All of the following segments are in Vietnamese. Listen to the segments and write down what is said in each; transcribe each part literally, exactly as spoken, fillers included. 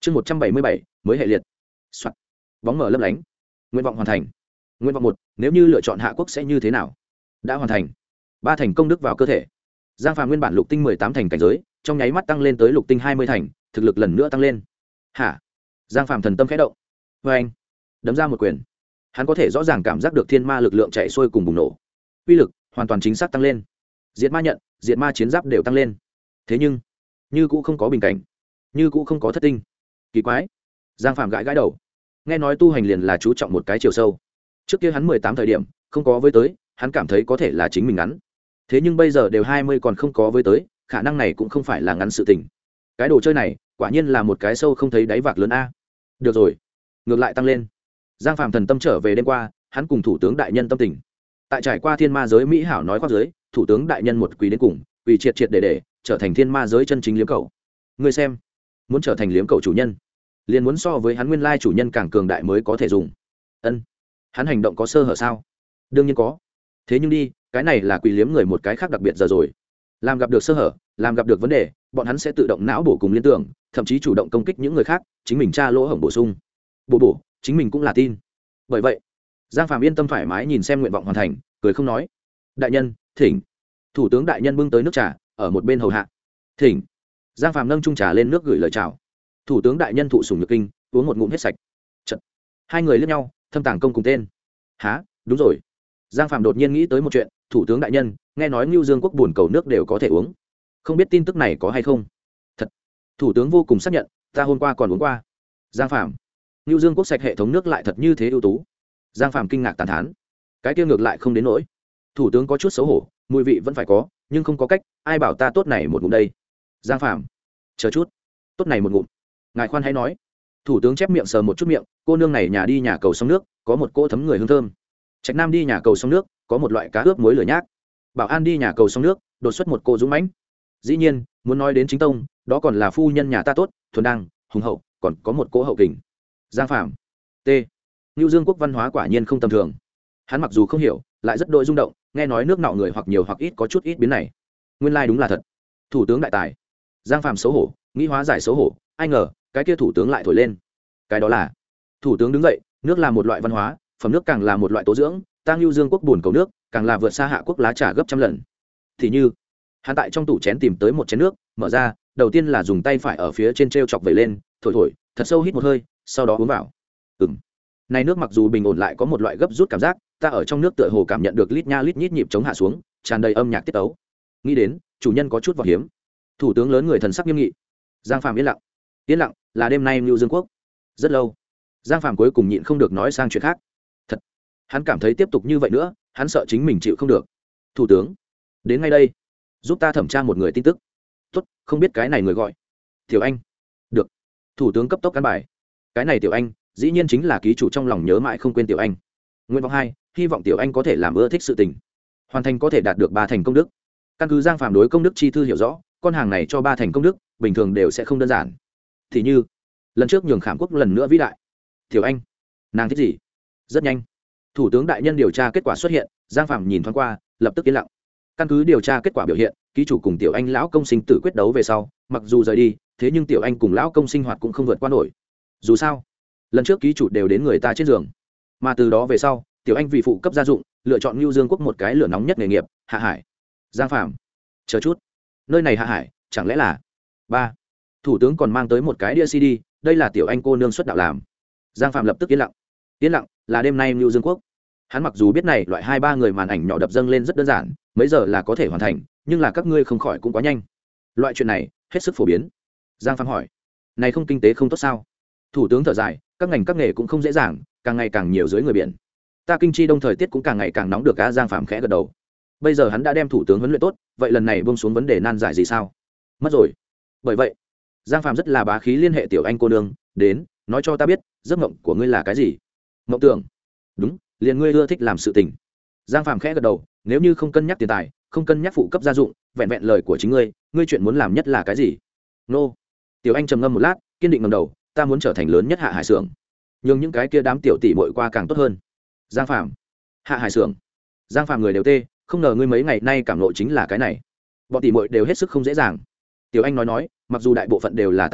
chương một trăm bảy mươi bảy mới hệ liệt。Soạn. Bóng mở lấp lánh. Nguyện vọng hoàn thành. Nguyện vọng một, nếu như lựa chọn hạ quốc sẽ như thế nào? Đã hoàn thành. Ba thành công đức vào cơ thể. Giang Phàm nguyên bản lục tinh mười tám thành cảnh giới, trong nháy mắt tăng lên tới lục tinh hai mươi thành, thực lực lần nữa tăng lên. Hả? Giang Phàm thần tâm khẽ động. Và anh đấm ra một quyền. Hắn có thể rõ ràng cảm giác được thiên ma lực lượng chạy xuôi cùng bùng nổ. Uy lực hoàn toàn chính xác tăng lên. Diệt ma nhận, diệt ma chiến giáp đều tăng lên. Thế nhưng, như cũ không có bình cảnh, như cũ không có thất tinh. Kỳ quái. Giang Phàm gãi gãi đầu. Nghe nói tu hành liền là chú trọng một cái chiều sâu. Trước kia hắn mười tám thời điểm, không có với tới, hắn cảm thấy có thể là chính mình ngắn. Thế nhưng bây giờ đều hai mươi còn không có với tới, khả năng này cũng không phải là ngắn sự tình. Cái đồ chơi này, quả nhiên là một cái sâu không thấy đáy vạc lớn a. Được rồi, ngược lại tăng lên. Giang Phàm thần tâm trở về đêm qua, hắn cùng thủ tướng đại nhân tâm tình. Tại trải qua thiên ma giới mỹ hảo nói khoác giới, thủ tướng đại nhân một quỳ đến cùng, quỳ triệt triệt để để, trở thành thiên ma giới chân chính liếm cầu. Ngươi xem, muốn trở thành liếm cầu chủ nhân, liền muốn so với hắn nguyên lai chủ nhân càng cường đại mới có thể dùng. Ân, hắn hành động có sơ hở sao? Đương nhiên có. Thế nhưng đi, cái này là quỳ liếm người một cái khác đặc biệt giờ rồi. Làm gặp được sơ hở, làm gặp được vấn đề, bọn hắn sẽ tự động não bổ cùng liên tưởng, thậm chí chủ động công kích những người khác, chính mình tra lỗ hổng bổ sung. Bổ bổ, chính mình cũng là tin. Bởi vậy, Giang Phàm yên tâm thoải mái nhìn xem nguyện vọng hoàn thành, cười không nói. Đại nhân, thỉnh. Thủ tướng đại nhân bưng tới nước trà, ở một bên hầu hạ. Thỉnh. Giang Phàm nâng chung trà lên nước gửi lời chào. Thủ tướng đại nhân thụ sủng nhược kinh, uống một ngụm hết sạch. Chật. Hai người liếc nhau, thâm tàng công cùng tên. Hả, đúng rồi. Giang Phàm đột nhiên nghĩ tới một chuyện, thủ tướng đại nhân, nghe nói Ngưu Dương quốc buồn cầu nước đều có thể uống, không biết tin tức này có hay không? Thật. Thủ tướng vô cùng xác nhận, ta hôm qua còn uống qua. Giang Phàm, Ngưu Dương quốc sạch hệ thống nước lại thật như thế ưu tú. Giang Phàm kinh ngạc tán thán. Cái kia ngược lại không đến nỗi. Thủ tướng có chút xấu hổ, mùi vị vẫn phải có, nhưng không có cách, ai bảo ta tốt này một ngụm đây. Giang Phàm, chờ chút, tốt này một ngụm, ngài khoan hãy nói. Thủ tướng chép miệng sờ một chút miệng, cô nương này nhà đi nhà cầu sông nước, có một cô thấm người hương thơm. Trạch Nam đi nhà cầu sông nước, có một loại cá ướp muối lửa nhác. Bảo An đi nhà cầu sông nước, đột xuất một cô dũng mãnh. Dĩ nhiên, muốn nói đến chính tông, đó còn là phu nhân nhà ta tốt, thuần đăng, hùng hậu, còn có một cỗ hậu kình. Giang Phàm, t. Ngưu Dương quốc văn hóa quả nhiên không tầm thường. Hắn mặc dù không hiểu, lại rất đội rung động, nghe nói nước nọ người hoặc nhiều hoặc ít có chút ít biến này. Nguyên lai like đúng là thật. Thủ tướng đại tài. Giang Phàm xấu hổ, nghĩ hóa giải xấu hổ, ai ngờ, cái kia thủ tướng lại thổi lên. Cái đó là, thủ tướng đứng dậy, nước là một loại văn hóa, phẩm nước càng là một loại tố dưỡng, ta Ngưu Dương quốc buồn cầu nước, càng là vượt xa hạ quốc lá trà gấp trăm lần. Thì như, hắn tại trong tủ chén tìm tới một chén nước, mở ra, đầu tiên là dùng tay phải ở phía trên treo chọc vẩy lên, thổi thổi, thật sâu hít một hơi, sau đó uống vào. Ừm. Này nước mặc dù bình ổn lại có một loại gấp rút cảm giác, ta ở trong nước tựa hồ cảm nhận được lít nha lít nhít nhịp chống hạ xuống, tràn đầy âm nhạc tiết tấu. Nghĩ đến, chủ nhân có chút vỏ hiếm. Thủ tướng lớn người thần sắc nghiêm nghị. Giang Phàm yên lặng. Yên lặng, là đêm nay Ngưu Dương quốc. Rất lâu. Giang Phàm cuối cùng nhịn không được nói sang chuyện khác. Thật, hắn cảm thấy tiếp tục như vậy nữa, hắn sợ chính mình chịu không được. Thủ tướng, đến ngay đây, giúp ta thẩm tra một người tin tức. Tốt, không biết cái này người gọi Tiểu Anh. Được. Thủ tướng cấp tốc căn bài. Cái này Tiểu Anh, dĩ nhiên chính là ký chủ trong lòng nhớ mãi không quên Tiểu Anh. Nguyện vọng hai, hy vọng Tiểu Anh có thể làm ưa thích sự tình, hoàn thành có thể đạt được ba thành công đức. Căn cứ Giang Phàm đối công đức chi thư hiểu rõ, con hàng này cho ba thành công đức, bình thường đều sẽ không đơn giản. Thì như, lần trước nhường Khảm Quốc lần nữa vĩ đại. Tiểu Anh, nàng thích gì? Rất nhanh, thủ tướng đại nhân điều tra kết quả xuất hiện. Giang Phàm nhìn thoáng qua, lập tức yên lặng. Căn cứ điều tra kết quả biểu hiện, ký chủ cùng Tiểu Anh lão công sinh tử quyết đấu về sau, mặc dù rời đi, thế nhưng Tiểu Anh cùng lão công sinh hoạt cũng không vượt qua nổi. Dù sao, lần trước ký chủ đều đến người ta trên giường, mà từ đó về sau, Tiểu Anh vì phụ cấp gia dụng, lựa chọn Ngưu Dương quốc một cái lửa nóng nhất nghề nghiệp, hạ hải. Giang Phàm, chờ chút, nơi này hạ hải, chẳng lẽ là ba? Thủ tướng còn mang tới một cái đĩa xê đê, đây là Tiểu Anh cô nương xuất đạo làm. Giang Phàm lập tức yên lặng. Yên lặng, là đêm nay Ngưu Dương quốc. Hắn mặc dù biết này loại hai ba người màn ảnh nhỏ đập dâng lên rất đơn giản, mấy giờ là có thể hoàn thành, nhưng là các ngươi không khỏi cũng quá nhanh. Loại chuyện này hết sức phổ biến. Giang Phàm hỏi, này không kinh tế không tốt sao? Thủ tướng thở dài, các ngành các nghề cũng không dễ dàng, càng ngày càng nhiều dưới người biển. Ta kinh chi đông thời tiết cũng càng ngày càng nóng được á. Giang Phàm khẽ gật đầu. Bây giờ hắn đã đem thủ tướng huấn luyện tốt, vậy lần này buông xuống vấn đề nan giải gì sao? Mất rồi. Bởi vậy, Giang Phàm rất là bá khí liên hệ Tiểu Anh cô nương, đến, nói cho ta biết, giấc mộng của ngươi là cái gì? Mộng tưởng. Đúng, liền ngươi ưa thích làm sự tình. Giang Phàm khẽ gật đầu, nếu như không cân nhắc tiền tài, không cân nhắc phụ cấp gia dụng, vẹn vẹn lời của chính ngươi, ngươi chuyện muốn làm nhất là cái gì? Nô. Tiểu Anh trầm ngâm một lát, kiên định ngẩng đầu, ta muốn trở thành lớn nhất hạ hải xưởng, nhưng những cái kia đám tiểu tỷ muội qua càng tốt hơn. Giang Phàm, hạ hải xưởng. Giang Phàm người đều tê, không ngờ ngươi mấy ngày nay cảm ngộ chính là cái này. Bọn tỷ muội đều hết sức không dễ dàng. Tiểu Anh nói nói, mặc dù đại bộ phận đều là tài nguyên,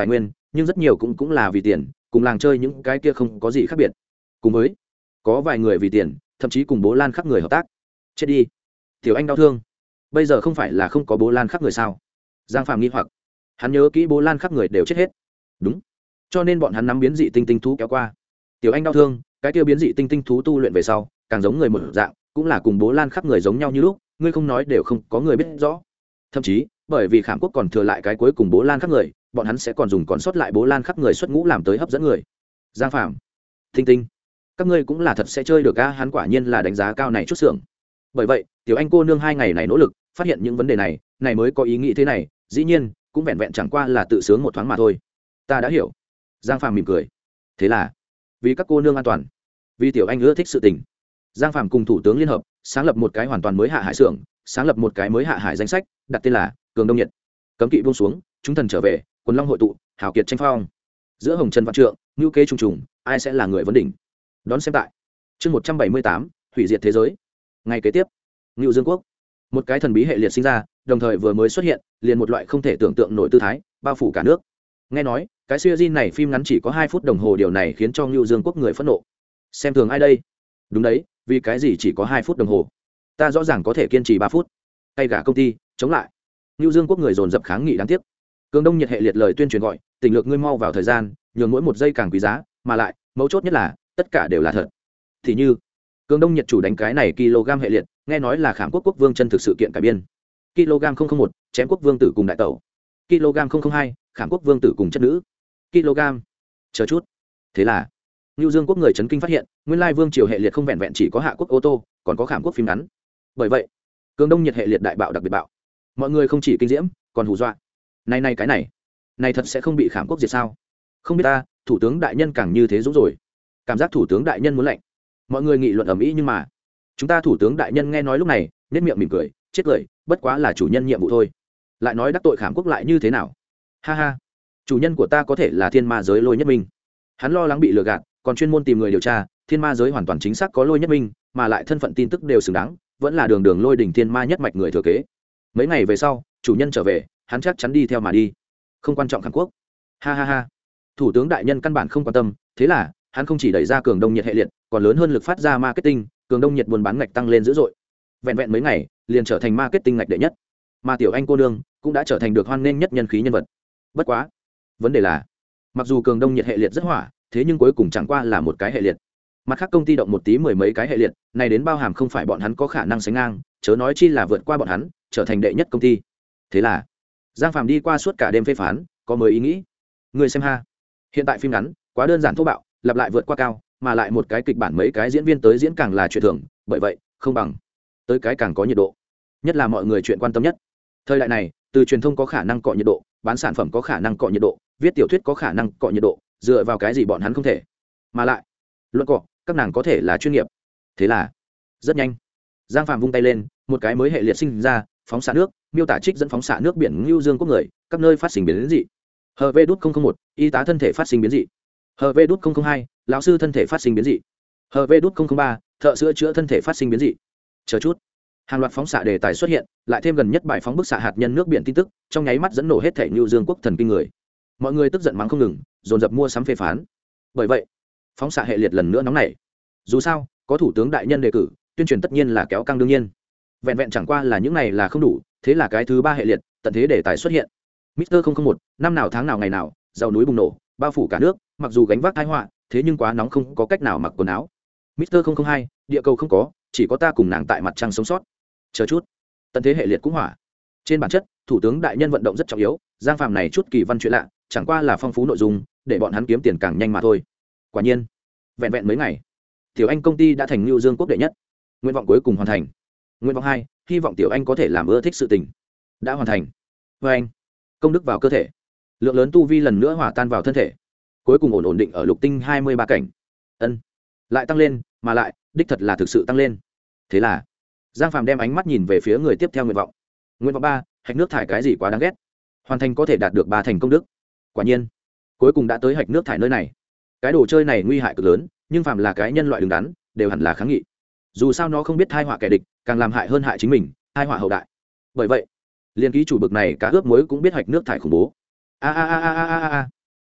nhưng rất nhiều cũng cũng là vì tiền, cùng làng chơi những cái kia không có gì khác biệt. Cùng với có vài người vì tiền, thậm chí cùng bố Lan Khắc người hợp tác. Chết đi. Tiểu Anh đau thương. Bây giờ không phải là không có bố Lan Khắc người sao? Giang Phàm nghi hoặc. Hắn nhớ kỹ bố Lan Khắc người đều chết hết. Đúng. Cho nên bọn hắn nắm biến dị tinh tinh thú kéo qua. Tiểu Anh đau thương, cái kia biến dị tinh tinh thú tu luyện về sau, càng giống người một dạng, cũng là cùng bố Lan Khắc người giống nhau như lúc, ngươi không nói đều không có người biết rõ. Thậm chí, bởi vì Khảm Quốc còn thừa lại cái cuối cùng bố Lan Khắc người, bọn hắn sẽ còn dùng còn sót lại bố Lan Khắc người xuất ngũ làm tới hấp dẫn người. Giang Phàm, Tinh Tinh, các ngươi cũng là thật sẽ chơi được a, hắn quả nhiên là đánh giá cao này chút xưởng. Bởi vậy, Tiểu Anh cô nương hai ngày này nỗ lực, phát hiện những vấn đề này, này mới có ý nghĩ thế này, dĩ nhiên, cũng vẹn vẹn chẳng qua là tự sướng một thoáng mà thôi. Ta đã hiểu. Giang Phàm mỉm cười. Thế là, vì các cô nương an toàn, vì Tiểu Anh ưa thích sự tình, Giang Phàm cùng thủ tướng liên hợp, sáng lập một cái hoàn toàn mới hạ hải xưởng, sáng lập một cái mới hạ hải danh sách, đặt tên là Cường Đông Nhiệt. Cấm kỵ buông xuống, chúng thần trở về, quần long hội tụ, hào kiệt tranh phong. Giữa hồng trần vạn trượng, ngưu kế trùng trùng, ai sẽ là người vấn đỉnh? Đón xem tại chương một trăm bảy mươi tám, hủy diệt thế giới. Ngày kế tiếp, Ngưu Dương quốc, một cái thần bí hệ liệt sinh ra, đồng thời vừa mới xuất hiện, liền một loại không thể tưởng tượng nổi tư thái, bao phủ cả nước. Nghe nói, cái series này phim ngắn chỉ có hai phút đồng hồ, điều này khiến cho Ngưu Dương quốc người phẫn nộ. Xem thường ai đây? Đúng đấy, vì cái gì chỉ có hai phút đồng hồ? Ta rõ ràng có thể kiên trì ba phút. Tay gả công ty, chống lại. Ngưu Dương quốc người dồn dập kháng nghị đáng tiếc. Cường Đông Nhiệt hệ liệt lời tuyên truyền gọi, tình lược ngươi mau vào thời gian, nhường mỗi một giây càng quý giá, mà lại, mấu chốt nhất là, tất cả đều là thật. Thì như, Cường Đông Nhiệt chủ đánh cái này kg hệ liệt, nghe nói là Khảm Quốc quốc vương chân thực sự kiện cải biên. Kg không không một, chém quốc vương tử cùng đại tẩu. Kg không không hai, Khảm Quốc vương tử cùng chất nữ. Kg. Chờ chút. Thế là, Ngưu Dương quốc người chấn kinh phát hiện, nguyên lai vương triều hệ liệt không vẹn vẹn chỉ có Hạ quốc ô tô, còn có Khảm Quốc phim ngắn. Bởi vậy, Cường Đông Nhiệt hệ liệt đại bạo đặc biệt bạo. Mọi người không chỉ kinh diễm, còn hù dọa. Này này cái này, này thật sẽ không bị Khảm Quốc diệt sao? Không biết ta, thủ tướng đại nhân càng như thế dũng rồi. Cảm giác thủ tướng đại nhân muốn lạnh. Mọi người nghị luận ầm ĩ, nhưng mà chúng ta thủ tướng đại nhân nghe nói lúc này, nét miệng mỉm cười, chết cười, bất quá là chủ nhân nhiệm vụ thôi. Lại nói đắc tội Khảm Quốc lại như thế nào? Ha ha, chủ nhân của ta có thể là thiên ma giới Lôi Nhất Minh. Hắn lo lắng bị lừa gạt, còn chuyên môn tìm người điều tra, thiên ma giới hoàn toàn chính xác có Lôi Nhất Minh, mà lại thân phận tin tức đều xứng đáng, vẫn là đường đường Lôi đỉnh thiên ma nhất mạch người thừa kế. Mấy ngày về sau, chủ nhân trở về, hắn chắc chắn đi theo mà đi. Không quan trọng Khảm Quốc. Ha ha ha. Thủ tướng đại nhân căn bản không quan tâm, thế là hắn không chỉ đẩy ra Cường Đông Nhiệt hệ liệt, còn lớn hơn lực phát ra marketing, Cường Đông Nhiệt buôn bán ngạch tăng lên dữ dội. Vẹn vẹn mấy ngày, liền trở thành marketing ngạch đệ nhất. Mà Tiểu Anh cô nương cũng đã trở thành được hoan nghênh nhất nhân khí nhân vật. Bất quá, vấn đề là, mặc dù Cường Đông Nhiệt hệ liệt rất hỏa, thế nhưng cuối cùng chẳng qua là một cái hệ liệt. Mặt khác công ty động một tí mười mấy cái hệ liệt, này đến bao hàm không phải bọn hắn có khả năng sánh ngang, chớ nói chi là vượt qua bọn hắn, trở thành đệ nhất công ty. Thế là, Giang Phàm đi qua suốt cả đêm phê phán, có mới ý nghĩ. Người xem ha, hiện tại phim ngắn quá đơn giản thô bạo, lặp lại vượt qua cao, mà lại một cái kịch bản mấy cái diễn viên tới diễn càng là chuyện thường, bởi vậy không bằng tới cái càng có nhiệt độ, nhất là mọi người chuyện quan tâm nhất. Thời đại này, từ truyền thông có khả năng cọ nhiệt độ, bán sản phẩm có khả năng cọ nhiệt độ, viết tiểu thuyết có khả năng cọ nhiệt độ, dựa vào cái gì bọn hắn không thể? Mà lại, luận cọ, các nàng có thể là chuyên nghiệp. Thế là, rất nhanh, Giang Phàm vung tay lên, một cái mới hệ liệt sinh ra, phóng xạ nước, miêu tả trích dẫn phóng xạ nước biển Ngưu Dương quốc người, các nơi phát sinh biến dị. hờ vê không không một, y tá thân thể phát sinh biến dị. hờ vê không không hai, lão sư thân thể phát sinh biến dị. hờ vê không không ba, thợ sữa chữa thân thể phát sinh biến dị. Chờ chút, hàng loạt phóng xạ đề tài xuất hiện, lại thêm gần nhất bài phóng bức xạ hạt nhân nước biển tin tức, trong nháy mắt dẫn nổ hết thể Ngưu Dương quốc thần kinh người. Mọi người tức giận mắng không ngừng, dồn dập mua sắm phê phán. Bởi vậy, phóng xạ hệ liệt lần nữa nóng nảy. Dù sao, có thủ tướng đại nhân đề cử, tuyên truyền tất nhiên là kéo căng đương nhiên. Vẹn vẹn chẳng qua là những này là không đủ, thế là cái thứ ba hệ liệt, tận thế đề tài xuất hiện. Mister không không một, năm nào tháng nào ngày nào, giàu núi bùng nổ, bao phủ cả nước, mặc dù gánh vác tai họa, thế nhưng quá nóng không có cách nào mặc quần áo. Mister không không hai, địa cầu không có, chỉ có ta cùng nàng tại mặt trăng sống sót. Chờ chút, tận thế hệ liệt cũng hỏa. Trên bản chất, thủ tướng đại nhân vận động rất trọng yếu, Giang Phàm này chút kỳ văn chuyện lạ, chẳng qua là phong phú nội dung, để bọn hắn kiếm tiền càng nhanh mà thôi. Quả nhiên, vẹn vẹn mấy ngày, Tiểu Anh công ty đã thành Ngưu Dương quốc đệ nhất. Nguyện vọng cuối cùng hoàn thành. Nguyện vọng hai, hy vọng Tiểu Anh có thể làm ưa thích sự tình. Đã hoàn thành. Với anh, công đức vào cơ thể, lượng lớn tu vi lần nữa hòa tan vào thân thể, cuối cùng ổn ổn định ở lục tinh hai mươi ba cảnh. Ân, lại tăng lên, mà lại đích thật là thực sự tăng lên. Thế là Giang Phàm đem ánh mắt nhìn về phía người tiếp theo nguyện vọng. Nguyện vọng ba, hạch nước thải cái gì quá đáng ghét, hoàn thành có thể đạt được ba thành công đức. Quả nhiên, cuối cùng đã tới hạch nước thải nơi này. Cái đồ chơi này nguy hại cực lớn, nhưng phàm là cái nhân loại đứng đắn đều hẳn là kháng nghị. Dù sao nó không biết thai họa kẻ địch, càng làm hại hơn hại chính mình, thai họa hậu đại. Bởi vậy, liên ký chủ bực này cá ướp muối cũng biết hạch nước thải khủng bố. A a a a a a.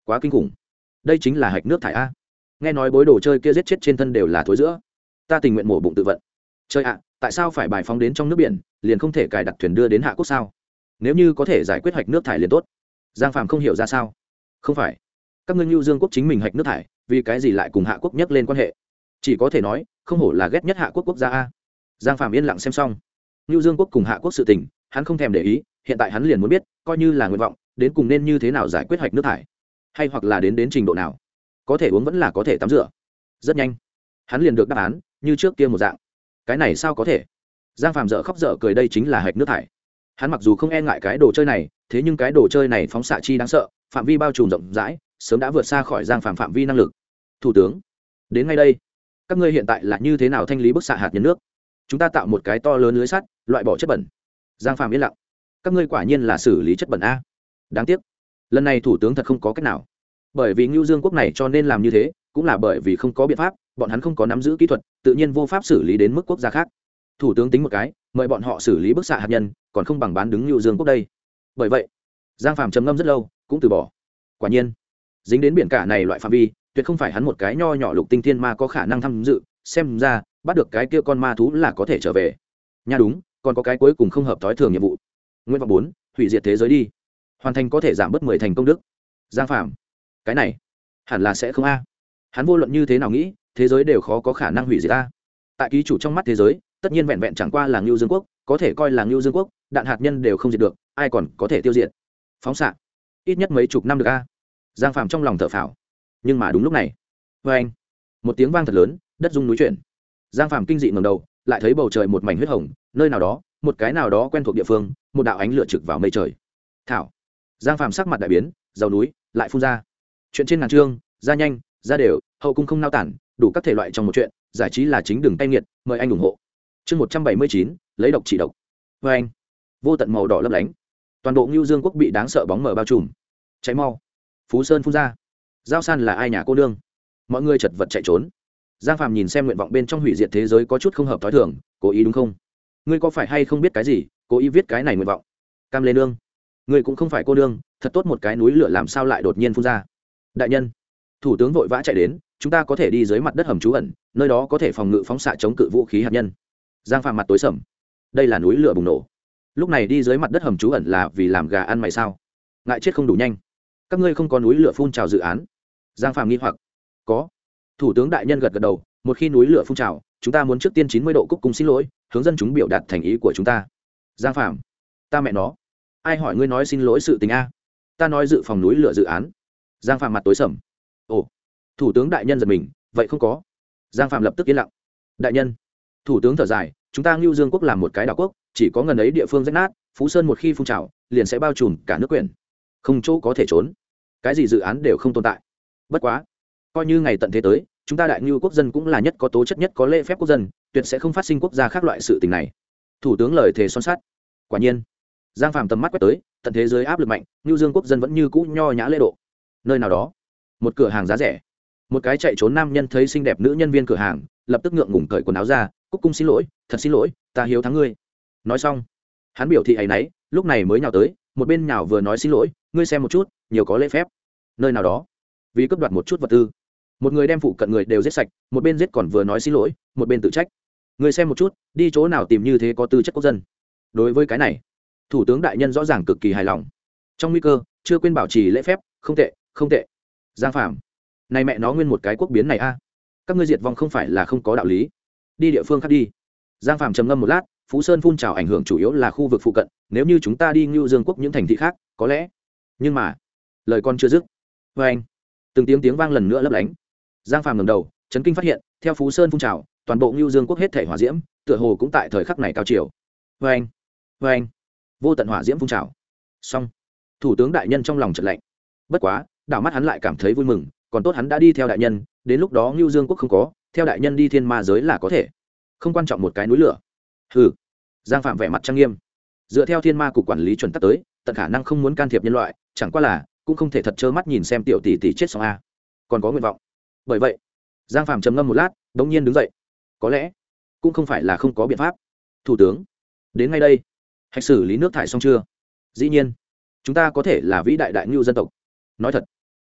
quá kinh khủng. Đây chính là hạch nước thải a. Nghe nói bối đồ chơi kia giết chết trên thân đều là thối giữa, ta tình nguyện mổ bụng tự vận. Chơi ạ, tại sao phải bài phóng đến trong nước biển, liền không thể cài đặt thuyền đưa đến hạ quốc sao? Nếu như có thể giải quyết hạch nước thải liền tốt. Giang Phàm không hiểu ra sao. Không phải, các ngươi Nưu Dương quốc chính mình hạch nước thải, vì cái gì lại cùng hạ quốc nhắc lên quan hệ? Chỉ có thể nói, không hổ là ghét nhất hạ quốc quốc gia a. Giang Phàm yên lặng xem xong. Nưu Dương quốc cùng hạ quốc sự tình, hắn không thèm để ý, hiện tại hắn liền muốn biết, coi như là nguyện vọng, đến cùng nên như thế nào giải quyết hạch nước thải, hay hoặc là đến đến trình độ nào, có thể uống vẫn là có thể tắm rửa. Rất nhanh, hắn liền được đáp án, như trước kia một dạng. Cái này sao có thể? Giang Phàm dở khóc dở cười, đây chính là hạch nước thải. Hắn mặc dù không e ngại cái đồ chơi này, thế nhưng cái đồ chơi này phóng xạ chi đáng sợ, phạm vi bao trùm rộng rãi, sớm đã vượt xa khỏi Giang Phàm phạm vi năng lực. Thủ tướng, đến ngay đây, các ngươi hiện tại là như thế nào thanh lý bức xạ hạt nhân nước? Chúng ta tạo một cái to lớn lưới sắt, loại bỏ chất bẩn. Giang Phàm yên lặng. Các ngươi quả nhiên là xử lý chất bẩn a. Đáng tiếc, lần này thủ tướng thật không có cách nào. Bởi vì Nưu Dương quốc này cho nên làm như thế, cũng là bởi vì không có biện pháp, bọn hắn không có nắm giữ kỹ thuật, tự nhiên vô pháp xử lý đến mức quốc gia khác. Thủ tướng tính một cái, mời bọn họ xử lý bức xạ hạt nhân, còn không bằng bán đứng Nưu Dương quốc đây. Bởi vậy, Giang Phàm trầm ngâm rất lâu, cũng từ bỏ. Quả nhiên, dính đến biển cả này loại phạm vi, tuyệt không phải hắn một cái nho nhỏ lục tinh thiên ma có khả năng tham dự, xem ra, bắt được cái kia con ma thú là có thể trở về. Nha đúng, còn có cái cuối cùng không hợp thói thường nhiệm vụ. Nguyện vọng bốn, hủy diệt thế giới đi. Hoàn thành có thể giảm bớt mười thành công đức. Giang Phàm, cái này hẳn là sẽ không a. Hắn vô luận như thế nào nghĩ, thế giới đều khó có khả năng hủy diệt ta. Tại ký chủ trong mắt thế giới, tất nhiên vẹn vẹn chẳng qua là Nưu Dương quốc, có thể coi là Nưu Dương quốc, đạn hạt nhân đều không diệt được, ai còn có thể tiêu diệt? Phóng xạ, ít nhất mấy chục năm được a. Giang Phàm trong lòng thở phào. Nhưng mà đúng lúc này, oeng, một tiếng vang thật lớn, đất rung núi chuyển. Giang Phàm kinh dị ngẩng đầu, lại thấy bầu trời một mảnh huyết hồng, nơi nào đó, một cái nào đó quen thuộc địa phương, một đạo ánh lửa trực vào mây trời. Thảo. Giang Phàm sắc mặt đại biến, dầu núi lại phun ra. Chuyện trên ngàn chương, ra nhanh, ra đều, hậu cung không nao tản, đủ các thể loại trong một chuyện, giải trí là chính đường tay nghiệt, mời anh ủng hộ. Chương một trăm bảy mươi chín, lấy độc chỉ độc. Oeng. Vô tận màu đỏ lấp lánh. Toàn bộ Nưu Dương quốc bị đáng sợ bóng mờ bao trùm. Cháy mau. Phú Sơn phun ra. Giao San là ai nhà cô nương? Mọi người chật vật chạy trốn. Giang Phàm nhìn xem nguyện vọng bên trong hủy diệt thế giới có chút không hợp thói thường, cố ý đúng không? Ngươi có phải hay không biết cái gì, cố ý viết cái này nguyện vọng? Cam Lê nương, ngươi cũng không phải cô nương, thật tốt một cái núi lửa làm sao lại đột nhiên phun ra? Đại nhân, thủ tướng vội vã chạy đến, chúng ta có thể đi dưới mặt đất hầm trú ẩn, nơi đó có thể phòng ngự phóng xạ chống cự vũ khí hạt nhân. Giang Phàm mặt tối sầm. Đây là núi lửa bùng nổ. Lúc này đi dưới mặt đất hầm trú ẩn là vì làm gà ăn mày sao? Ngại chết không đủ nhanh. Các ngươi không có núi lửa phun trào dự án? Giang Phàm nghi hoặc. Có. Thủ tướng đại nhân gật gật đầu, một khi núi lửa phun trào, chúng ta muốn trước tiên chín mươi độ cúc cung xin lỗi, hướng dân chúng biểu đạt thành ý của chúng ta. Giang Phàm, ta mẹ nó, ai hỏi ngươi nói xin lỗi sự tình a? Ta nói dự phòng núi lửa dự án. Giang Phàm mặt tối sầm. Ồ. Thủ tướng đại nhân giật mình, vậy không có. Giang Phàm lập tức yên lặng. Đại nhân. Thủ tướng thở dài, chúng ta Nưu Dương quốc làm một cái đảo quốc, chỉ có ngần ấy địa phương rách nát, Phú Sơn một khi phun trào, liền sẽ bao trùm cả nước quyển, không chỗ có thể trốn, cái gì dự án đều không tồn tại. Bất quá, coi như ngày tận thế tới, chúng ta đại Nưu quốc dân cũng là nhất có tố chất nhất có lễ phép quốc dân, tuyệt sẽ không phát sinh quốc gia khác loại sự tình này. Thủ tướng lời thề son sắt. Quả nhiên, Giang Phàm tầm mắt quét tới, tận thế giới áp lực mạnh, Nưu Dương quốc dân vẫn như cũ nho nhã lễ độ. Nơi nào đó, một cửa hàng giá rẻ, một cái chạy trốn nam nhân thấy xinh đẹp nữ nhân viên cửa hàng, lập tức ngượng ngùng cởi quần áo ra, cúc cung xin lỗi, thật xin lỗi, ta hiếu thắng ngươi. Nói xong, hắn biểu thị áy náy, lúc này mới nhào tới, một bên nhào vừa nói xin lỗi, ngươi xem một chút, nhiều có lễ phép. Nơi nào đó, vì cướp đoạt một chút vật tư, một người đem phụ cận người đều giết sạch, một bên giết còn vừa nói xin lỗi, một bên tự trách. Ngươi xem một chút, đi chỗ nào tìm như thế có tư chất quốc dân. Đối với cái này, thủ tướng đại nhân rõ ràng cực kỳ hài lòng. Trong nguy cơ, chưa quên bảo trì lễ phép, không tệ, không tệ. Giang Phàm, này mẹ nó nguyên một cái quốc biến này a. Các ngươi diệt vong không phải là không có đạo lý. Đi địa phương khác đi. Giang Phàm trầm ngâm một lát, Phú Sơn phun trào ảnh hưởng chủ yếu là khu vực phụ cận, nếu như chúng ta đi Nưu Dương quốc những thành thị khác, có lẽ. Nhưng mà, lời con chưa dứt. Và anh, từng tiếng tiếng vang lần nữa lấp lánh. Giang Phàm ngẩng đầu, chấn kinh phát hiện, theo Phú Sơn phun trào, toàn bộ Nưu Dương quốc hết thể hỏa diễm, tựa hồ cũng tại thời khắc này cao chiều. Và anh, và anh, vô tận hỏa diễm phun trào. Xong, thủ tướng đại nhân trong lòng chợt lạnh. Bất quá, đảo mắt hắn lại cảm thấy vui mừng, còn tốt hắn đã đi theo đại nhân, đến lúc đó Nưu Dương quốc không có, theo đại nhân đi thiên ma giới là có thể. Không quan trọng một cái núi lửa. Hừ. Giang Phạm vẻ mặt trang nghiêm. Dựa theo thiên ma cục quản lý chuẩn tắc tới, tận khả năng không muốn can thiệp nhân loại, chẳng qua là cũng không thể thật trơ mắt nhìn xem tiểu tỷ tỷ chết xong a. Còn có nguyện vọng. Bởi vậy, Giang Phạm trầm ngâm một lát, đống nhiên đứng dậy. Có lẽ, cũng không phải là không có biện pháp. Thủ tướng, đến ngay đây. Hạch xử lý nước thải xong chưa? Dĩ nhiên, chúng ta có thể là vĩ đại đại ngưu dân tộc. Nói thật,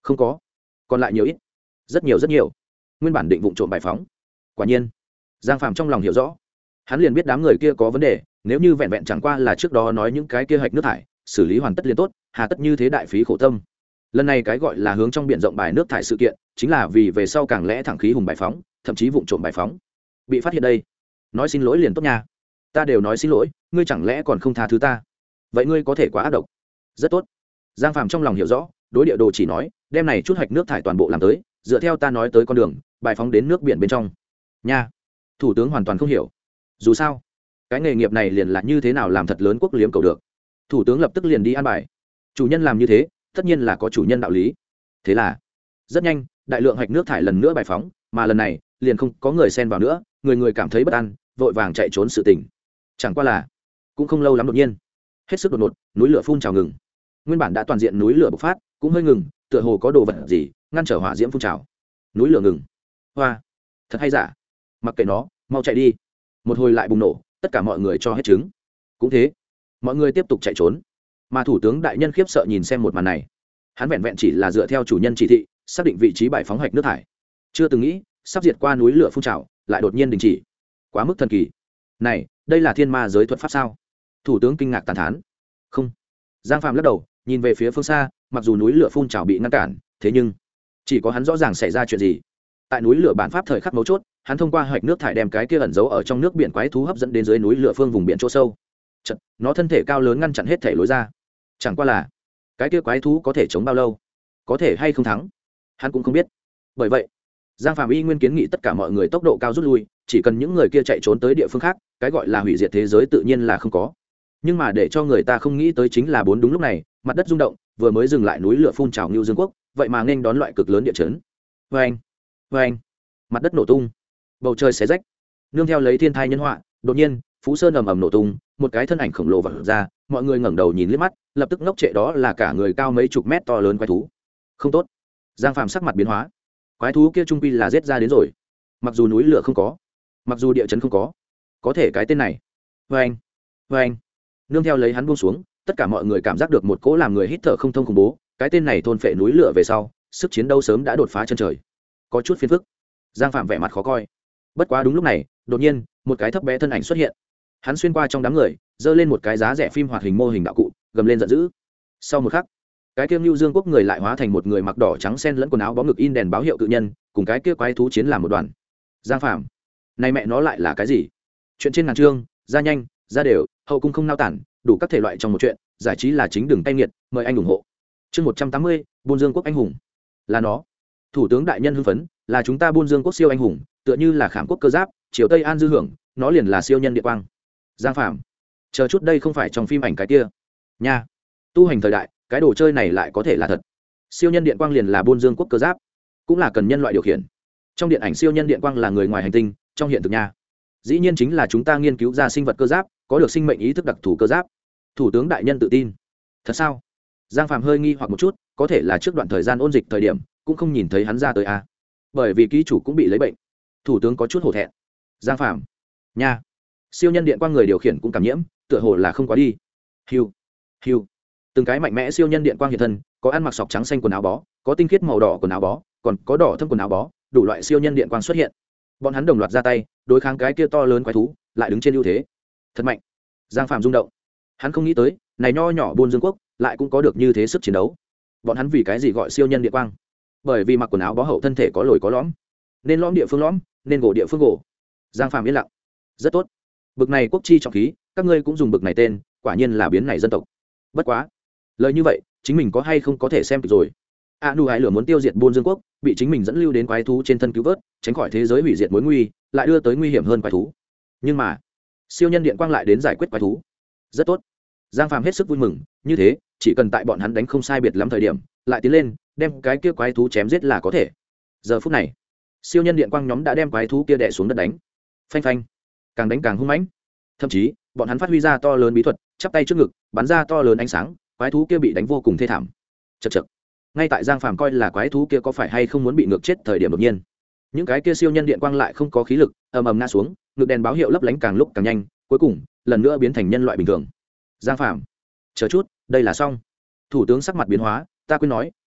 không có, còn lại nhiều ít, rất nhiều rất nhiều. Nguyên bản định vụng trộm bài phóng. Quả nhiên, Giang Phàm trong lòng hiểu rõ, hắn liền biết đám người kia có vấn đề. Nếu như vẹn vẹn chẳng qua là trước đó nói những cái kia hạch nước thải xử lý hoàn tất liền tốt, hà tất như thế đại phí khổ tâm. Lần này cái gọi là hướng trong biển rộng bài nước thải sự kiện, chính là vì về sau càng lẽ thẳng khí hùng bài phóng, thậm chí vụng trộm bài phóng, bị phát hiện đây, nói xin lỗi liền tốt nha. Ta đều nói xin lỗi, ngươi chẳng lẽ còn không tha thứ ta? Vậy ngươi có thể quá ác độc. Rất tốt. Giang Phàm trong lòng hiểu rõ, đối địa đồ chỉ nói, đem này chút hạch nước thải toàn bộ làm tới, dựa theo ta nói tới con đường, bài phóng đến nước biển bên trong. Nha. Thủ tướng hoàn toàn không hiểu. Dù sao, cái nghề nghiệp này liền là như thế nào làm thật lớn quốc liếm cầu được. Thủ tướng lập tức liền đi an bài. Chủ nhân làm như thế, tất nhiên là có chủ nhân đạo lý. Thế là, rất nhanh, đại lượng hạch nước thải lần nữa bài phóng, mà lần này, liền không có người xen vào nữa, người người cảm thấy bất an, vội vàng chạy trốn sự tình. Chẳng qua là, cũng không lâu lắm đột nhiên, hết sức đột ngột, núi lửa phun trào ngừng. Nguyên bản đã toàn diện núi lửa bộc phát, cũng hơi ngừng, tựa hồ có đồ vật gì ngăn trở hỏa diễm phun trào. Núi lửa ngừng. Hoa, thật hay giả? Mặc kệ nó, mau chạy đi. Một hồi lại bùng nổ, tất cả mọi người cho hết trứng. Cũng thế, mọi người tiếp tục chạy trốn. Mà thủ tướng đại nhân khiếp sợ nhìn xem một màn này. Hắn vẹn vẹn chỉ là dựa theo chủ nhân chỉ thị, xác định vị trí bài phóng hạch nước thải. Chưa từng nghĩ, sắp diệt qua núi lửa phun trào, lại đột nhiên đình chỉ. Quá mức thần kỳ. Này, đây là thiên ma giới thuật pháp sao? Thủ tướng kinh ngạc tán thán. Không. Giang Phàm lắc đầu, nhìn về phía phương xa, mặc dù núi lửa phun trào bị ngăn cản, thế nhưng chỉ có hắn rõ ràng xảy ra chuyện gì. Tại núi lửa bản pháp thời khắc mấu chốt, hắn thông qua hạch nước thải đem cái kia ẩn giấu ở trong nước biển quái thú hấp dẫn đến dưới núi lửa phương vùng biển chỗ sâu. Chật, nó thân thể cao lớn ngăn chặn hết thể lối ra. Chẳng qua là, cái kia quái thú có thể chống bao lâu, có thể hay không thắng, hắn cũng không biết. Bởi vậy, Giang Phàm y nguyên kiến nghị tất cả mọi người tốc độ cao rút lui, chỉ cần những người kia chạy trốn tới địa phương khác, cái gọi là hủy diệt thế giới tự nhiên là không có. Nhưng mà để cho người ta không nghĩ tới chính là bốn đúng lúc này, mặt đất rung động, vừa mới dừng lại núi lửa phun trào Ngưu Dương quốc, vậy mà nên đón loại cực lớn địa chấn. Oeng, oeng, mặt đất nổ tung, bầu trời xé rách, nương theo lấy thiên thai nhân họa, đột nhiên, Phú Sơn ầm ầm nổ tung, một cái thân ảnh khổng lồ vọt ra, mọi người ngẩng đầu nhìn liếc mắt, lập tức ngốc trệ đó là cả người cao mấy chục mét to lớn quái thú. Không tốt. Giang Phàm sắc mặt biến hóa. Quái thú kia trung quy là giết ra đến rồi. Mặc dù núi lửa không có, mặc dù địa chấn không có, có thể cái tên này. Oeng, oeng, nương theo lấy hắn buông xuống, tất cả mọi người cảm giác được một cỗ làm người hít thở không thông khủng bố. Cái tên này thôn phệ núi lửa về sau, sức chiến đấu sớm đã đột phá chân trời, có chút phiền phức. Giang Phạm vẻ mặt khó coi. Bất quá đúng lúc này, đột nhiên, một cái thấp bé thân ảnh xuất hiện. Hắn xuyên qua trong đám người, giơ lên một cái giá rẻ phim hoạt hình mô hình đạo cụ, gầm lên giận dữ. Sau một khắc, cái kia Nưu Dương quốc người lại hóa thành một người mặc đỏ trắng xen lẫn quần áo bó ngực in đèn báo hiệu cự nhân, cùng cái kia quái thú chiến làm một đoàn. Giang Phạm, này mẹ nó lại là cái gì? Chuyện trên ngàn chương, ra nhanh, ra đều, hậu cung không nao tản, đủ các thể loại trong một chuyện, giải trí là chính đường tay nghiệt, mời anh ủng hộ. Chương một trăm tám mươi, Buôn Dương quốc anh hùng. Là nó. Thủ tướng đại nhân hưng phấn, là chúng ta Buôn Dương quốc siêu anh hùng, tựa như là Khảm quốc cơ giáp, triều Tây An dư hưởng, nó liền là siêu nhân địa quang. Giang Phạm, chờ chút đây không phải trong phim ảnh cái kia. Nha. Tu hành thời đại, cái đồ chơi này lại có thể là thật. Siêu nhân điện quang liền là Buôn Dương quốc cơ giáp, cũng là cần nhân loại điều khiển. Trong điện ảnh siêu nhân điện quang là người ngoài hành tinh, trong hiện thực nha, dĩ nhiên chính là chúng ta nghiên cứu ra sinh vật cơ giáp, có được sinh mệnh ý thức đặc thù cơ giáp. Thủ tướng đại nhân tự tin. Thật sao? Giang Phạm hơi nghi hoặc một chút, có thể là trước đoạn thời gian ôn dịch thời điểm, cũng không nhìn thấy hắn ra tới a. À. Bởi vì ký chủ cũng bị lấy bệnh. Thủ tướng có chút hổ thẹn. Giang Phạm, nha, siêu nhân điện quang người điều khiển cũng cảm nhiễm, tựa hồ là không quá đi. Hiu, hiu, từng cái mạnh mẽ siêu nhân điện quang hiện thân, có ăn mặc sọc trắng xanh quần áo bó, có tinh khiết màu đỏ quần áo bó, còn có đỏ thâm quần áo bó, đủ loại siêu nhân điện quang xuất hiện. Bọn hắn đồng loạt ra tay, đối kháng cái kia to lớn quái thú, lại đứng trên ưu thế. Thật mạnh. Giang Phạm rung động. Hắn không nghĩ tới, này nho nhỏ Buôn Dương quốc lại cũng có được như thế sức chiến đấu. Bọn hắn vì cái gì gọi siêu nhân điện quang? Bởi vì mặc quần áo bó hậu thân thể có lồi có lõm, nên lõm địa phương lõm, nên gỗ địa phương gỗ. Giang Phạm yên lặng. Rất tốt. Bực này quốc chi trọng khí, các ngươi cũng dùng bực này tên, quả nhiên là biến này dân tộc. Bất quá, lời như vậy, chính mình có hay không có thể xem kịch rồi. A Nu Hải lửa muốn tiêu diệt Buôn Dương quốc, bị chính mình dẫn lưu đến quái thú trên thân cứu vớt, tránh khỏi thế giới hủy diệt mối nguy, lại đưa tới nguy hiểm hơn quái thú. Nhưng mà, siêu nhân điện quang lại đến giải quyết quái thú. Rất tốt. Giang Phạm hết sức vui mừng, như thế, chỉ cần tại bọn hắn đánh không sai biệt lắm thời điểm, lại tiến lên, đem cái kia quái thú chém giết là có thể. Giờ phút này, siêu nhân điện quang nhóm đã đem quái thú kia đè xuống đất đánh. Phanh phanh, càng đánh càng hung mãnh. Thậm chí, bọn hắn phát huy ra to lớn bí thuật, chắp tay trước ngực, bắn ra to lớn ánh sáng, quái thú kia bị đánh vô cùng thê thảm. Chậc chậc. Ngay tại Giang Phạm coi là quái thú kia có phải hay không muốn bị ngược chết thời điểm đột nhiên, những cái kia siêu nhân điện quang lại không có khí lực, ầm ầm ngã xuống, ngực đèn báo hiệu lấp lánh càng lúc càng nhanh, cuối cùng, lần nữa biến thành nhân loại bình thường. Giang Phạm, chờ chút, đây là xong. Thủ tướng sắc mặt biến hóa, ta quên nói,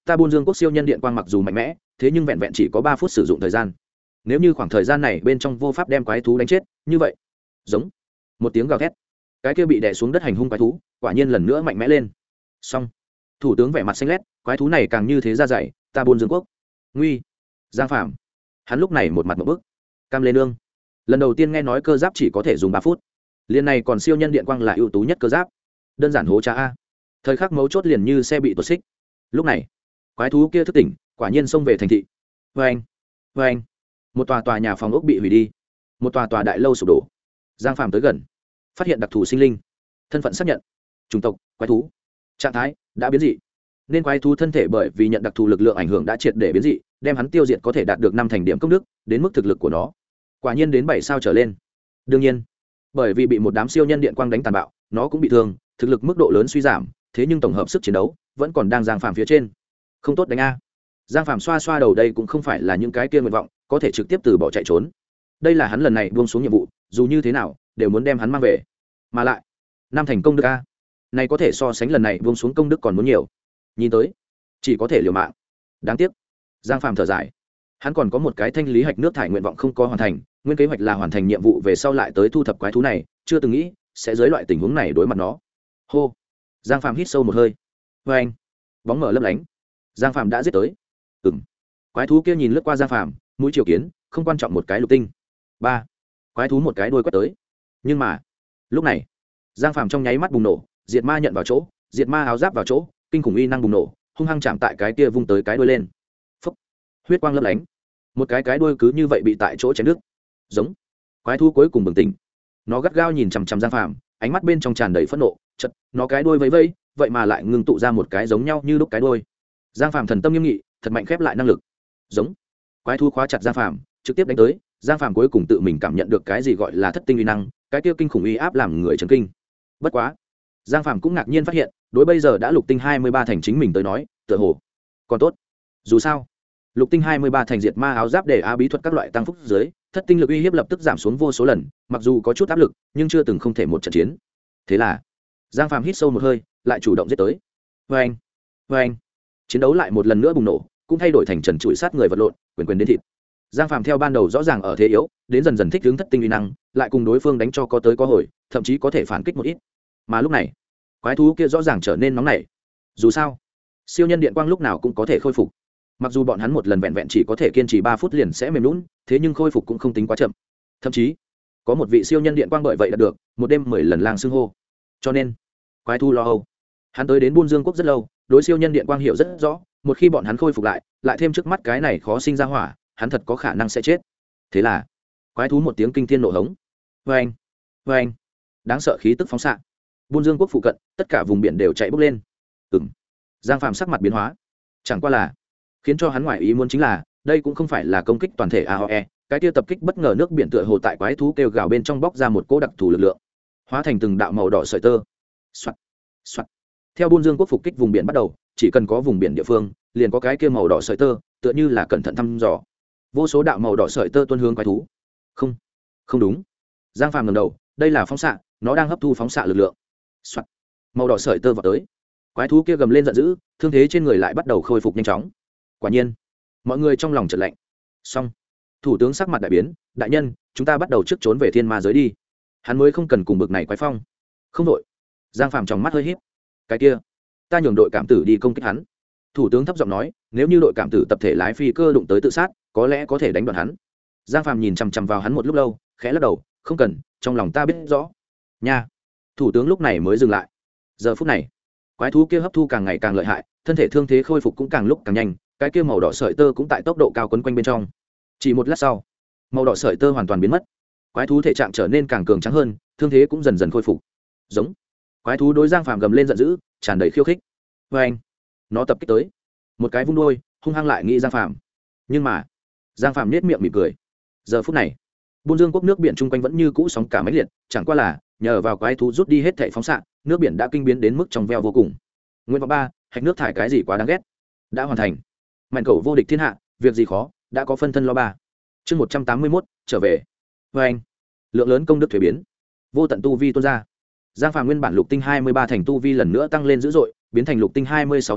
ta Buôn Dương quốc siêu nhân điện quang mặc dù mạnh mẽ, thế nhưng vẹn vẹn chỉ có ba phút sử dụng thời gian. Nếu như khoảng thời gian này bên trong vô pháp đem quái thú đánh chết, như vậy, giống một tiếng gào thét, cái kia bị đè xuống đất hành hung quái thú, quả nhiên lần nữa mạnh mẽ lên. Xong, thủ tướng vẻ mặt xanh lét, quái thú này càng như thế ra dày, ta Buôn Dương quốc. Nguy, Giang Phạm, hắn lúc này một mặt một bức. Cam Lê Nương, lần đầu tiên nghe nói cơ giáp chỉ có thể dùng ba phút. Liên này còn siêu nhân điện quang là ưu tú nhất cơ giáp, đơn giản hố cha a. Thời khắc mấu chốt liền như xe bị tuột xích. Lúc này, quái thú kia thức tỉnh, quả nhiên xông về thành thị. Vâng, vâng, một tòa tòa nhà phòng ốc bị hủy đi, một tòa tòa đại lâu sụp đổ. Giang Phạm tới gần, phát hiện đặc thù sinh linh, thân phận xác nhận, chủng tộc quái thú, trạng thái đã biến dị. Nên quái thú thân thể bởi vì nhận đặc thù lực lượng ảnh hưởng đã triệt để biến dị, đem hắn tiêu diệt có thể đạt được năm thành điểm công đức, đến mức thực lực của nó quả nhiên đến bảy sao trở lên. Đương nhiên, bởi vì bị một đám siêu nhân điện quang đánh tàn bạo, nó cũng bị thương, thực lực mức độ lớn suy giảm, thế nhưng tổng hợp sức chiến đấu vẫn còn đang Giang Phạm phía trên. Không tốt đánh a. Giang Phạm xoa xoa đầu, đây cũng không phải là những cái kia nguyện vọng có thể trực tiếp từ bỏ chạy trốn. Đây là hắn lần này buông xuống nhiệm vụ, dù như thế nào đều muốn đem hắn mang về. Mà lại, năm thành công đức a. Này có thể so sánh lần này buông xuống công đức còn muốn nhiều. Nhìn tới, chỉ có thể liều mạng. Đáng tiếc, Giang Phạm thở dài. Hắn còn có một cái thanh lý hạch nước thải nguyện vọng không có hoàn thành, nguyên kế hoạch là hoàn thành nhiệm vụ về sau lại tới thu thập quái thú này, chưa từng nghĩ sẽ dưới loại tình huống này đối mặt nó. Hô. Giang Phạm hít sâu một hơi. Vê anh, bóng mở lấp lánh. Giang Phạm đã giết tới. Ừm. Quái thú kia nhìn lướt qua Giang Phạm, mũi chiều kiến, không quan trọng một cái lục tinh. Ba. Quái thú một cái đuôi quét tới. Nhưng mà, lúc này, Giang Phạm trong nháy mắt bùng nổ, diệt ma nhận vào chỗ, diệt ma áo giáp vào chỗ, kinh khủng uy năng bùng nổ, hung hăng chạm tại cái kia vung tới cái đuôi lên. Phốc. Huyết quang lấp lánh. Một cái cái đuôi cứ như vậy bị tại chỗ chém đứt. Giống. Quái thú cuối cùng bừng tỉnh. Nó gắt gao nhìn chằm chằm Giang Phạm, ánh mắt bên trong tràn đầy phẫn nộ, chật, nó cái đuôi vẫy vẫy, vậy mà lại ngưng tụ ra một cái giống nhau như lúc cái đuôi. Giang Phạm thần tâm nghiêm nghị, thật mạnh khép lại năng lực. Giống. Quái thú khóa chặt Giang Phạm, trực tiếp đánh tới, Giang Phạm cuối cùng tự mình cảm nhận được cái gì gọi là thất tinh uy năng, cái kia kinh khủng uy áp làm người chấn kinh. Bất quá, Giang Phạm cũng ngạc nhiên phát hiện, đối bây giờ đã lục tinh hai mươi ba thành chính mình tới nói, tựa hồ còn tốt. Dù sao, lục tinh hai mươi ba thành diệt ma áo giáp để á bí thuật các loại tăng phúc dưới, thất tinh lực uy hiếp lập tức giảm xuống vô số lần, mặc dù có chút áp lực, nhưng chưa từng không thể một trận chiến. Thế là, Giang Phạm hít sâu một hơi, lại chủ động giết tới. Oeng, oeng. Chiến đấu lại một lần nữa bùng nổ, cũng thay đổi thành trần trụi sát người vật lộn, quyền quyền đến thịt. Giang Phạm theo ban đầu rõ ràng ở thế yếu, đến dần dần thích ứng thất tinh uy năng, lại cùng đối phương đánh cho có tới có hồi, thậm chí có thể phản kích một ít. Mà lúc này, quái thú kia rõ ràng trở nên nóng nảy. Dù sao, siêu nhân điện quang lúc nào cũng có thể khôi phục. Mặc dù bọn hắn một lần vẹn vẹn chỉ có thể kiên trì ba phút liền sẽ mềm lún, thế nhưng khôi phục cũng không tính quá chậm. Thậm chí, có một vị siêu nhân điện quang bởi vậy đạt được một đêm mười lần lang xưng hô. Cho nên, quái thú lo âu. Hắn tới đến Buôn Dương quốc rất lâu, đối siêu nhân điện quang hiểu rất rõ, một khi bọn hắn khôi phục lại, lại thêm trước mắt cái này khó sinh ra hỏa, hắn thật có khả năng sẽ chết. Thế là, quái thú một tiếng kinh thiên nộ hống. Oeng, oeng. Đáng sợ khí tức phóng xạ. Buôn Dương quốc phụ cận, tất cả vùng biển đều chạy bốc lên. Ừm. Giang Phạm sắc mặt biến hóa. Chẳng qua là, khiến cho hắn ngoài ý muốn chính là, đây cũng không phải là công kích toàn thể a o e, cái kia tập kích bất ngờ nước biển tựa hồ tại quái thú kêu gào bên trong bóc ra một cỗ đặc thù lực lượng, hóa thành từng đạo màu đỏ sợi tơ. Soạt, soạt. Theo Buôn Dương quốc phục kích vùng biển bắt đầu, chỉ cần có vùng biển địa phương, liền có cái kia màu đỏ sợi tơ, tựa như là cẩn thận thăm dò. Vô số đạo màu đỏ sợi tơ tuôn hướng quái thú. Không, không đúng. Giang Phạm ngẩng đầu, đây là phóng xạ, nó đang hấp thu phóng xạ lực lượng. Soạt. Màu đỏ sợi tơ vọt tới. Quái thú kia gầm lên giận dữ, thương thế trên người lại bắt đầu khôi phục nhanh chóng. Quả nhiên, mọi người trong lòng chợt lạnh. Xong, thủ tướng sắc mặt đại biến, đại nhân, chúng ta bắt đầu trước trốn về thiên ma giới đi. Hắn mới không cần cùng bực này quái phong. Không đội. Giang Phạm trong mắt hơi híp. Cái kia, ta nhường đội cảm tử đi công kích hắn. Thủ tướng thấp giọng nói, nếu như đội cảm tử tập thể lái phi cơ đụng tới tự sát, có lẽ có thể đánh đoạn hắn. Giang Phạm nhìn chằm chằm vào hắn một lúc lâu, khẽ lắc đầu, không cần, trong lòng ta biết rõ. Nha. Thủ tướng lúc này mới dừng lại. Giờ phút này, quái thú kia hấp thu càng ngày càng lợi hại, thân thể thương thế khôi phục cũng càng lúc càng nhanh, cái kia màu đỏ sợi tơ cũng tại tốc độ cao quấn quanh bên trong. Chỉ một lát sau, màu đỏ sợi tơ hoàn toàn biến mất, quái thú thể trạng trở nên càng cường tráng hơn, thương thế cũng dần dần khôi phục. Giống. Quái thú đối Giang Phạm gầm lên giận dữ, tràn đầy khiêu khích. Với anh, nó tập kích tới, một cái vung đuôi, hung hăng lại nghĩ Giang Phạm. Nhưng mà, Giang Phạm nhếch miệng mỉm cười. Giờ phút này, Buôn Dương quốc nước biển chung quanh vẫn như cũ sóng cả máy liệt, chẳng qua là nhờ vào quái thú rút đi hết thảy phóng xạ, nước biển đã kinh biến đến mức trong veo vô cùng. Nguyện vọng ba, hạch nước thải cái gì quá đáng ghét, đã hoàn thành. Mạnh cầu vô địch thiên hạ, việc gì khó, đã có phân thân lo ba. Chương một trăm tám mươi mốt, trở về. Với anh, lượng lớn công đức thuế biến, vô tận tu vi tuôn ra. Giang Phạm nguyên bản lục tinh hai mươi ba thành tu vi lần nữa tăng lên dữ dội, biến thành lục tinh hai mươi sáu thành,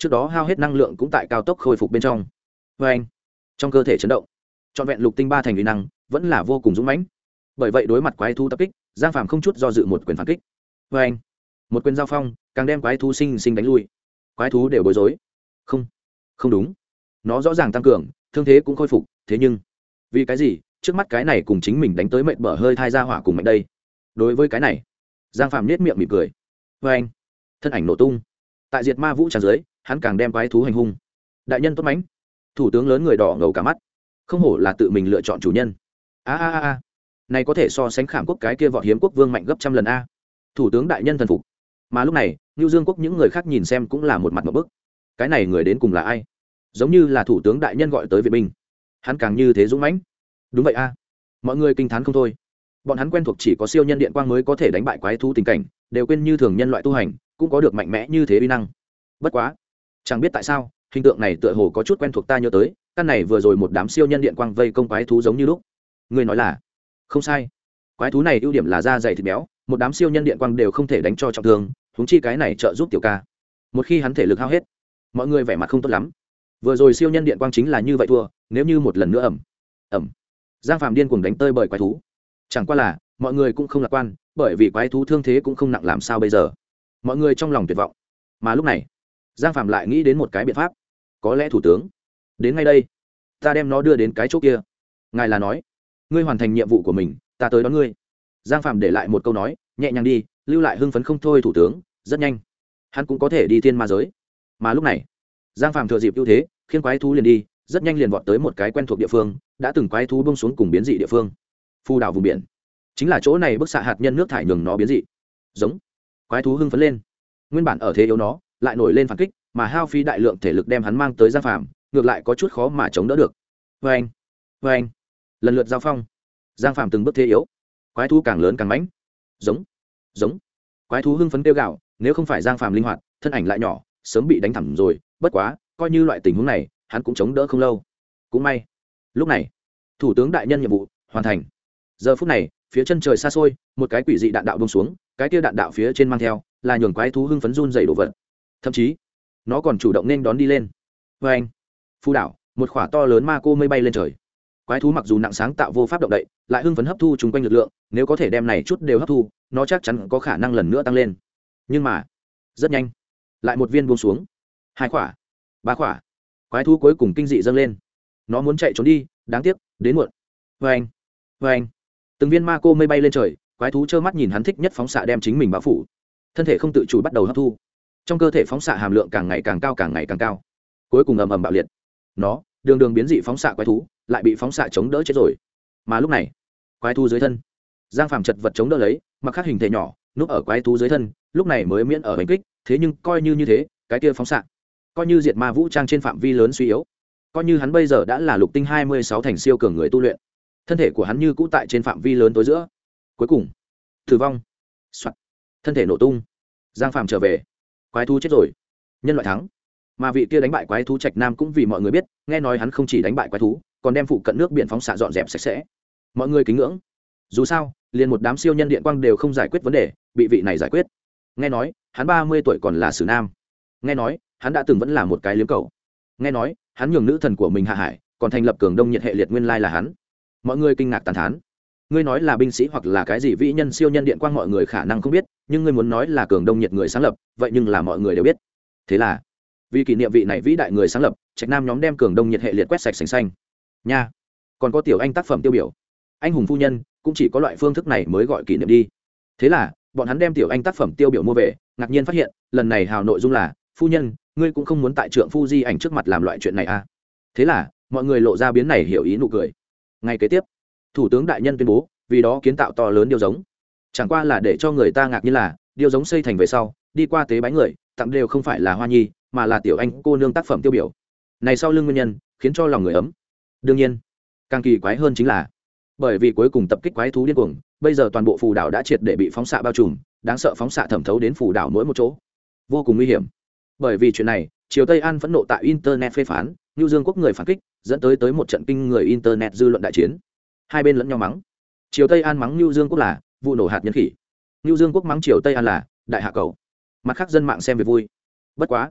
trước đó hao hết năng lượng cũng tại cao tốc khôi phục bên trong. Vê anh, trong cơ thể chấn động, trọn vẹn lục tinh ba thành uy năng vẫn là vô cùng dũng mãnh. Bởi vậy đối mặt quái thú tập kích, Giang Phàm không chút do dự một quyền phản kích. Vê anh, một quyền giao phong càng đem quái thú sinh sinh đánh lui. Quái thú đều bối rối. Không, không đúng, nó rõ ràng tăng cường, thương thế cũng khôi phục, thế nhưng vì cái gì trước mắt cái này cùng chính mình đánh tới mệt bở hơi thai ra hỏa cùng mạnh đây? Đối với cái này, Giang Phàm nết miệng mỉm cười. Vê anh, thân ảnh nổ tung, tại diệt ma vũ tràn dưới, hắn càng đem quái thú hành hung. Đại nhân tốt mãnh, thủ tướng lớn người đỏ ngầu cả mắt, không hổ là tự mình lựa chọn chủ nhân. A a a, này có thể so sánh Khảm Quốc cái kia vọt hiếm quốc vương mạnh gấp trăm lần a. Thủ tướng đại nhân thần phục. Mà lúc này, Nưu Dương quốc những người khác nhìn xem cũng là một mặt ngộp bức. Cái này người đến cùng là ai? Giống như là thủ tướng đại nhân gọi tới viện binh. Hắn càng như thế dũng mãnh. Đúng vậy a. Mọi người kinh thán không thôi. Bọn hắn quen thuộc chỉ có siêu nhân điện quang mới có thể đánh bại quái thú tình cảnh, đều quên như thường nhân loại tu hành cũng có được mạnh mẽ như thế uy năng. Bất quá, chẳng biết tại sao, hình tượng này tựa hồ có chút quen thuộc ta nhớ tới, căn này vừa rồi một đám siêu nhân điện quang vây công quái thú giống như lúc. Người nói là không sai, quái thú này ưu điểm là da dày thịt béo, một đám siêu nhân điện quang đều không thể đánh cho trọng thương, huống chi cái này trợ giúp tiểu ca. Một khi hắn thể lực hao hết, mọi người vẻ mặt không tốt lắm. Vừa rồi siêu nhân điện quang chính là như vậy thua, nếu như một lần nữa ẩm ẩm, Giang Phàm điên cuồng đánh tơi bởi quái thú. Chẳng qua là mọi người cũng không lạc quan, bởi vì quái thú thương thế cũng không nặng, làm sao bây giờ? Mọi người trong lòng tuyệt vọng. Mà lúc này, Giang Phàm lại nghĩ đến một cái biện pháp. Có lẽ thủ tướng đến ngay đây, ta đem nó đưa đến cái chỗ kia. Ngài là nói, ngươi hoàn thành nhiệm vụ của mình, ta tới đón ngươi. Giang Phàm để lại một câu nói, nhẹ nhàng đi, lưu lại hưng phấn không thôi thủ tướng, rất nhanh hắn cũng có thể đi thiên ma giới. Mà lúc này, Giang Phàm thừa dịp ưu thế, khiến quái thú liền đi, rất nhanh liền vọt tới một cái quen thuộc địa phương, đã từng quái thú bông xuống cùng biến dị địa phương. Phù đảo vùng biển, chính là chỗ này bức xạ hạt nhân nước thải nhường nó biến dị. Giống, quái thú hưng phấn lên, nguyên bản ở thế yếu nó lại nổi lên phản kích, mà hao phí đại lượng thể lực đem hắn mang tới Giang Phàm, ngược lại có chút khó mà chống đỡ được. Vê anh, vê anh, lần lượt giao phong, Giang Phàm từng bước thế yếu, quái thú càng lớn càng mãnh. Giống, giống, quái thú hưng phấn kêu gào, nếu không phải Giang Phàm linh hoạt, thân ảnh lại nhỏ, sớm bị đánh thẳng rồi. Bất quá, coi như loại tình huống này, hắn cũng chống đỡ không lâu. Cũng may, lúc này, thủ tướng đại nhân nhiệm vụ hoàn thành. Giờ phút này, phía chân trời xa xôi, một cái quỷ dị đạn đạo buông xuống, cái kia đạn đạo phía trên mang theo là nhường quái thú hưng phấn run dày đồ vật. Thậm chí, nó còn chủ động nên đón đi lên. Vê anh, phù đảo, một khỏa to lớn ma cô mây bay lên trời. Quái thú mặc dù nặng sáng tạo vô pháp động đậy, lại hưng phấn hấp thu chung quanh lực lượng, nếu có thể đem này chút đều hấp thu, nó chắc chắn có khả năng lần nữa tăng lên. Nhưng mà, rất nhanh, lại một viên buông xuống, hai khỏa, ba khỏa. Quái thú cuối cùng kinh dị dâng lên. Nó muốn chạy trốn đi, đáng tiếc, đến muộn. Vê anh, vê anh, từng viên ma cô mây bay lên trời, quái thú trơ mắt nhìn hắn thích nhất phóng xạ đem chính mình bao phủ, thân thể không tự chủ bắt đầu hấp thu, trong cơ thể phóng xạ hàm lượng càng ngày càng cao, càng ngày càng cao, cuối cùng ầm ầm bạo liệt. Nó đường đường biến dị phóng xạ quái thú lại bị phóng xạ chống đỡ chết rồi. Mà lúc này, quái thú dưới thân, Giang Phàm chật vật chống đỡ lấy, mặc khắc hình thể nhỏ núp ở quái thú dưới thân, lúc này mới miễn ở hành kích. Thế nhưng coi như như thế, cái kia phóng xạ coi như diệt ma vũ trang trên phạm vi lớn suy yếu, coi như hắn bây giờ đã là lục tinh hai mươi sáu thành siêu cường người tu luyện, thân thể của hắn như cũ tại trên phạm vi lớn tối giữa, cuối cùng tử vong. Thân thể nổ tung, Giang Phàm trở về, quái thú chết rồi, nhân loại thắng. Mà vị kia đánh bại quái thú Trạch Nam cũng vì mọi người biết, nghe nói hắn không chỉ đánh bại quái thú, còn đem phụ cận nước biển phóng xạ dọn dẹp sạch sẽ. Mọi người kính ngưỡng. Dù sao, liền một đám siêu nhân điện quang đều không giải quyết vấn đề, bị vị này giải quyết. Nghe nói, hắn ba mươi tuổi còn là sử nam. Nghe nói, hắn đã từng vẫn là một cái liếm cầu. Nghe nói, hắn nhường nữ thần của mình hạ hải, còn thành lập cường đông nhiệt hệ liệt, nguyên lai là hắn. Mọi người kinh ngạc tán thán. Ngươi nói là binh sĩ hoặc là cái gì vĩ nhân siêu nhân điện quang mọi người khả năng không biết, nhưng ngươi muốn nói là cường đông nhiệt người sáng lập, vậy nhưng là mọi người đều biết. Thế là, vì kỷ niệm vị này vĩ đại người sáng lập, Trạch Nam nhóm đem cường đông nhiệt hệ liệt quét sạch sành xanh. Nha, còn có tiểu anh tác phẩm tiêu biểu, anh hùng phu nhân, cũng chỉ có loại phương thức này mới gọi kỷ niệm đi. Thế là, bọn hắn đem tiểu anh tác phẩm tiêu biểu mua về, ngạc nhiên phát hiện, lần này hào nội dung là, phu nhân, ngươi cũng không muốn tại trượng phu di ảnh trước mặt làm loại chuyện này à? Thế là, mọi người lộ ra biến này hiểu ý nụ cười. Ngay kế tiếp, thủ tướng đại nhân tuyên bố, vì đó kiến tạo to lớn điêu giống, chẳng qua là để cho người ta ngạc nhiên là, điêu giống xây thành về sau, đi qua tế bái người, tặng đều không phải là hoa nhi, mà là tiểu anh cô nương tác phẩm tiêu biểu. Này sau lưng nguyên nhân, khiến cho lòng người ấm. Đương nhiên, càng kỳ quái hơn chính là, bởi vì cuối cùng tập kích quái thú điên cuồng, bây giờ toàn bộ phù đảo đã triệt để bị phóng xạ bao trùm, đáng sợ phóng xạ thẩm thấu đến phù đảo mỗi một chỗ, vô cùng nguy hiểm. Bởi vì chuyện này, triều Tây An phẫn nộ tại internet phê phán, Nưu Dương quốc người phản kích, dẫn tới tới một trận kinh người internet dư luận đại chiến. Hai bên lẫn nhau mắng. Triều Tây An mắng Nưu Dương quốc là vụ nổ hạt nhân khỉ, Nưu Dương quốc mắng Triều Tây An là đại hạ cầu. Mặt khác dân mạng xem về vui. Bất quá,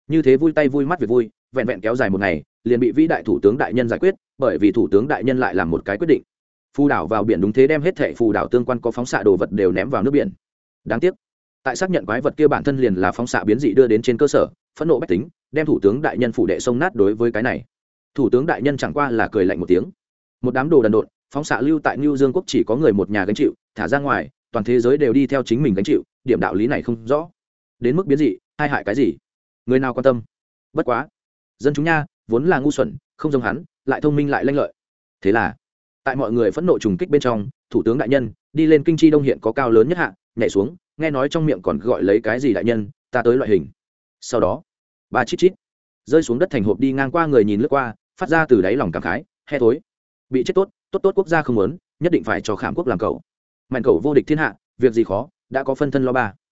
như thế vui tay vui mắt việc vui vẹn vẹn kéo dài một ngày liền bị vĩ đại thủ tướng đại nhân giải quyết, bởi vì thủ tướng đại nhân lại làm một cái quyết định, phù đảo vào biển, đúng thế, đem hết thệ phù đảo tương quan có phóng xạ đồ vật đều ném vào nước biển. Đáng tiếc tại xác nhận quái vật kia bản thân liền là phóng xạ biến dị đưa đến trên cơ sở, phẫn nộ bách tính đem thủ tướng đại nhân phủ đệ sông nát. Đối với cái này thủ tướng đại nhân chẳng qua là cười lạnh một tiếng. Một đám đồ đần độn, phóng xạ lưu tại New Dương quốc chỉ có người một nhà gánh chịu, thả ra ngoài toàn thế giới đều đi theo chính mình gánh chịu, điểm đạo lý này không rõ. Đến mức biến dị hai hại cái gì, người nào quan tâm. Bất quá dân chúng nha vốn là ngu xuẩn, không giống hắn lại thông minh lại lanh lợi. Thế là tại mọi người phẫn nộ trùng kích bên trong, thủ tướng đại nhân đi lên kinh chi đông hiện có cao lớn nhất hạ, nhảy xuống, nghe nói trong miệng còn gọi lấy cái gì đại nhân ta tới loại hình. Sau đó ba chít chít rơi xuống đất thành hộp, đi ngang qua người nhìn lướt qua, phát ra từ đáy lòng cảm khái, he thối, bị chết tốt tốt tốt, quốc gia không muốn nhất định phải cho khảm quốc làm cậu, mạnh cậu vô địch thiên hạ, việc gì khó, đã có phân thân lo ba.